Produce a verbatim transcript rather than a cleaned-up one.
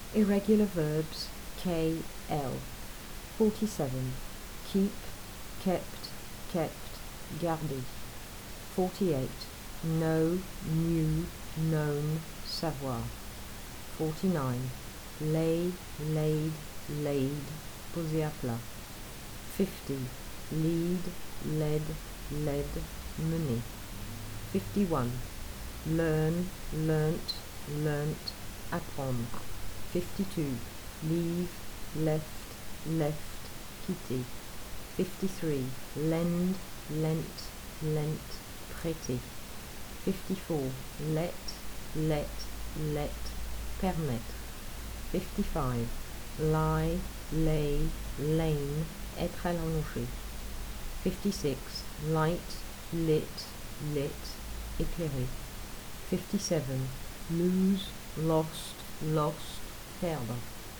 Irregular verbs K L. forty-seven. Keep, kept, kept, garder. forty-eight. Know, knew, known, savoir. forty-nine. Lay, laid, laid, poser à plat. fifty. Lead, led, led, mener. fifty-one. Learn, learnt, learnt, apprendre. fifty-two. Leave, left, left, quitter. fifty-three. Lend, lent, lent, prêter. fifty-four. Let, let, let, permettre. fifty-five. Lie, lay, lain, être allongé. fifty-six. Light, lit, lit, éclairé. fifty-seven. Lose, lost, lost, perdre.